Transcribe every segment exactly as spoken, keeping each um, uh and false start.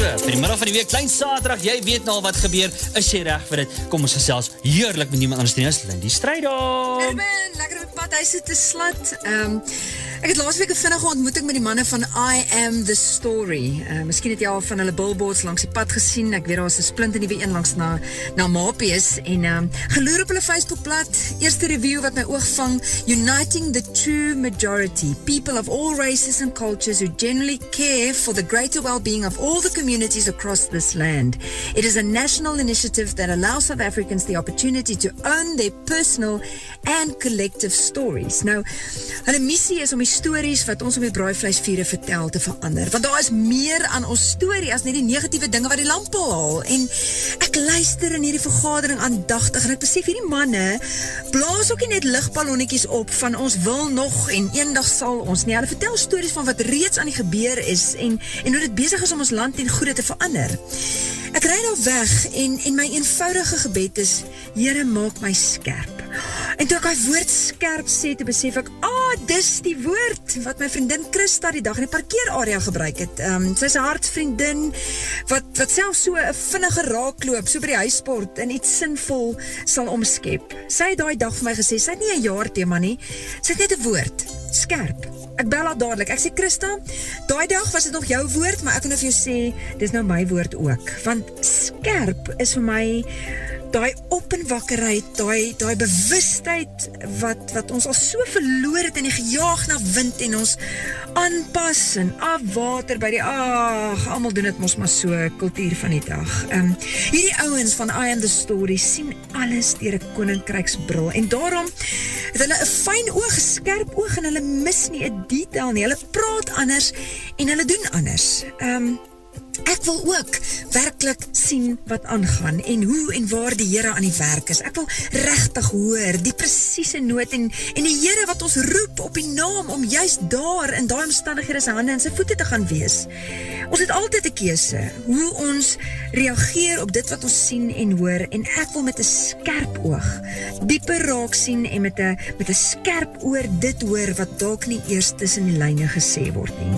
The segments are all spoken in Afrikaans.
vir die middag van die week, klein Saterdag, jy weet nou al wat gebeur, is jy reg vir dit? Kom ons gesels heerlik met iemand anders, nie as Lindy Strydom. Erwin, lekker op pad, hy sit te slat. Um, ek het laas week 'n vinnige ontmoeting met die manne van I Am The Story. Uh, miskien het jy al van hulle billboards langs die pad gesien, ek weet daar is 'n splinte nuwe een langs na, na Mapies, en um, geloer op hulle Facebookblad, eerste review wat my oog vang, Uniting the True Majority, people of all races and cultures who generally care for the greater well-being of all the communities across this land. It is a national initiative that allows South Africans the opportunity to own their personal and collective stories. Nou, hulle missie is om die stories wat ons op die braaivleisvure vertel te verander, want daar is meer aan ons storie as net die negatiewe dinge wat die lamp haal, en ek luister in hierdie vergadering aandagtig, en ek besef hierdie manne blaas ook nie net ligballonnetjies op van ons wil nog en eendag sal ons nie, hulle vertel stories van wat reeds aan die gebeur is, en, en hoe dit besig is om ons land en goede te verander. Ek ry nou weg, en, en my eenvoudige gebed is, Here, maak my skerp. En toe ek die woord skerp sê, toe besef ek, ah, dis die woord wat my vriendin Christa die dag in die parkeerarea gebruik het. Um, sy is 'n hartsvriendin, wat, wat self so 'n vinnige raakloop, so by die huisport, en iets sinvol sal omskep. Sy het daai dag vir my gesê, sy het nie 'n jaar tema nie, sy het net 'n woord, skerp. Ek bel haar dadelik, ek sê, Christa, daai dag was dit nog jou woord, maar ek kan nou vir jou sê, dis nou my woord ook, want skerp is vir my daai openwakkerheid, daai, daai bewustheid wat, wat ons al so verloor het in die gejaag na wind en ons aanpas en afwater by die, ag, almal doen het mos maar so, kultuur van die dag. Um, hierdie ouens van I Am The Story sien alles deur 'n koninkryksbril, en daarom het hulle 'n fyn oog, skerp oog, en hulle mis nie 'n detail nie, hulle praat anders en hulle doen anders. Um, Ek wil ook werklik sien wat aangaan en hoe en waar die Here aan die werk is. Ek wil regtig hoor die presiese noot en, en die Here wat ons roep op die naam om juist daar in daai omstandighede sy hande en sy voete te gaan wees. Ons het altyd 'n keuse hoe ons reageer op dit wat ons sien en hoor, en ek wil met 'n skerp oog dieper raak sien en met 'n met 'n skerp oor dit hoor wat dalk nie eers tussen die lyne gesê word nie.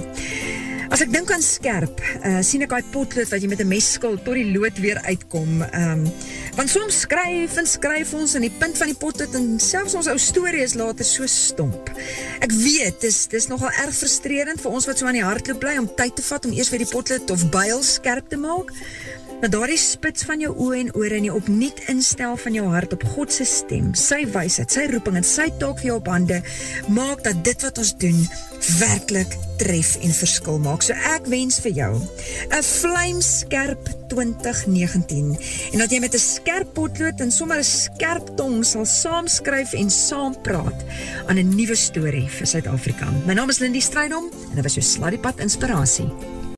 As ek dink aan skerp, uh, sien ek daai potlood wat jy met 'n mes skil tot die lood weer uitkom. Um, want soms skryf en skryf ons in die punt van die potlood en selfs ons ou storie is later so stomp. Ek weet, dis, dis nogal erg frustrerend vir ons wat so aan die hardloop bly om tyd te vat om eers weer die potlood of byl skerp te maak. Maar daardie spits van jou oë en ore en die opnuut instel van jou hart op God se stem, sy wysheid, sy roeping en sy taak vir jou op hande, maak dat dit wat ons doen werklik tref en verskil maak. So ek wens vir jou 'n vlamskerp twintig negentien, en dat jy met 'n skerp potlood en sommer 'n skerp tong sal saamskryf en saam praat aan 'n nuwe storie vir Suid-Afrika. My naam is Lindy Strydom en dit was jou Sladiepad inspirasie.